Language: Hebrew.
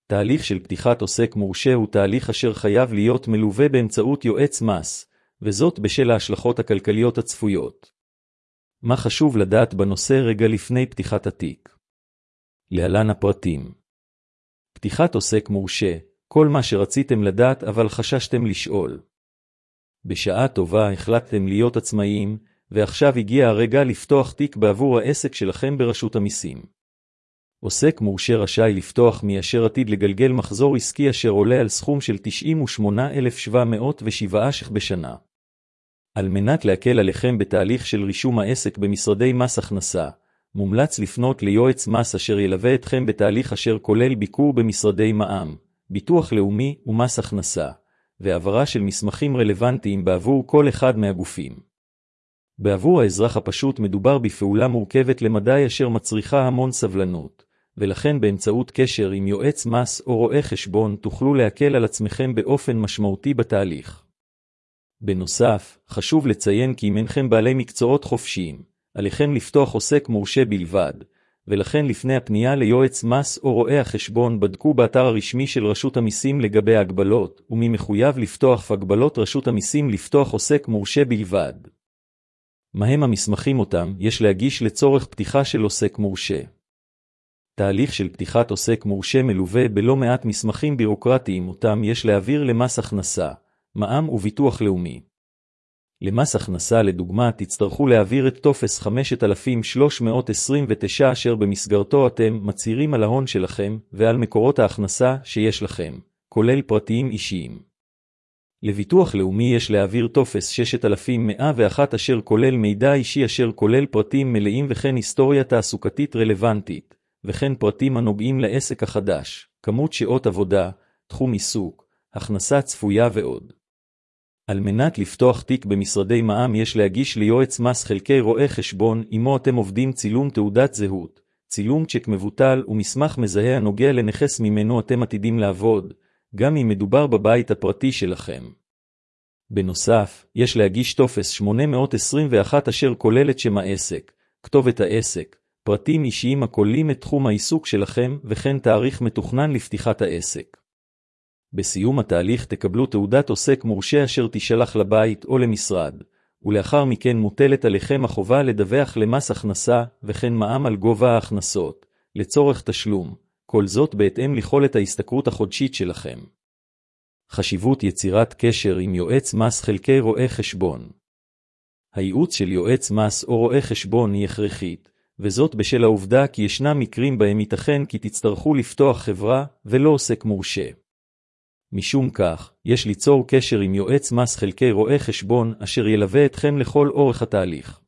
תהליך של פתיחת עוסק מורשה הוא תהליך אשר חייב להיות מלווה באמצעות יועץ מס, וזאת בשל ההשלכות הכלכליות הצפויות. מה חשוב לדעת בנושא רגע לפני פתיחת התיק? להלן הפרטים. פתיחת עוסק מורשה, כל מה שרציתם לדעת אבל חששתם לשאול. בשעה טובה החלטתם להיות עצמאיים, ועכשיו הגיע הרגע לפתוח תיק בעבור העסק שלכם ברשות המיסים. עוסק מורשה רשאי לפתוח אשר עתיד לגלגל מחזור עסקי אשר עולה על סכום של 98,707 ש"ח בשנה. על מנת להקל עליכם בתהליך של רישום העסק במשרדי מס הכנסה, מומלץ לפנות ליועץ מס אשר ילווה אתכם בתהליך אשר כולל ביקור במשרדי מע"מ, ביטוח לאומי ומס הכנסה, והעברה של מסמכים רלוונטיים בעבור כל אחד מהגופים. בעבור האזרח הפשוט מדובר בפעולה מורכבת למדי אשר מצריכה המון סבלנות, ולכן באמצעות קשר עם יועץ מס או רואה חשבון תוכלו להקל על עצמכם באופן משמעותי בתהליך. בנוסף, חשוב לציין כי אם אינכם בעלי מקצועות חופשיים, עליכם לפתוח עוסק מורשה בלבד, ולכן לפני הפנייה ליועץ מס או רואה החשבון בדקו באתר הרשמי של רשות המיסים לגבי ההגבלות, ומי מחויב לפתוח הגבלות רשות המיסים לפתוח עוסק מורשה בלבד. מהם המסמכים אותם יש להגיש לצורך פתיחה של עוסק מורשה? תהליך של פתיחת עוסק מורשה מלווה בלא מעט מסמכים בירוקרטיים אותם יש להעביר למס הכנסה, מע"מ וביטוח לאומי. למס הכנסה לדוגמה תצטרכו להעביר את טופס 5329 אשר במסגרתו אתם מצהירים על ההון שלכם ועל מקורות ההכנסה שיש לכם, כולל פרטיים אישיים. לביטוח לאומי יש להעביר טופס 6101 אשר כולל מידע אישי אשר כולל פרטים מלאים וכן היסטוריה תעסוקתית רלוונטית, וכן פרטים הנוגעים לעסק החדש, כמות שעות עבודה, תחום עיסוק, הכנסה צפויה ועוד. על מנת לפתוח תיק במשרדי מע"מ יש להגיש ליועץ מס חלקי רואה חשבון עמו אתם עובדים צילום תעודת זהות, צילום צ'ק מבוטל ומסמך מזהה הנוגע לנכס ממנו אתם עתידים לעבוד, גם אם מדובר בבית הפרטי שלכם. בנוסף, יש להגיש טופס 821 אשר כולל את שם העסק, כתובת העסק, פרטים אישיים הכוללים את תחום העיסוק שלכם וכן תאריך מתוכנן לפתיחת העסק. בסיום התהליך תקבלו תעודת עוסק מורשה אשר תשלח לבית או למשרד, ולאחר מכן מוטלת עליכם החובה לדווח למס הכנסה וכן מע"מ על גובה ההכנסות, לצורך תשלום, כל זאת בהתאם ליכולת ההשתכרות החודשית שלכם. חשיבות יצירת קשר עם יועץ מס חלקי רואה חשבון. הייעוץ של יועץ מס או רואה חשבון היא הכרחית, וזאת בשל העובדה כי ישנם מקרים בהם ייתכן כי תצטרכו לפתוח חברה ולא עוסק מורשה. משום כך, יש ליצור קשר עם יועץ מס חלקי רואה חשבון אשר ילווה אתכם לכל אורך התהליך.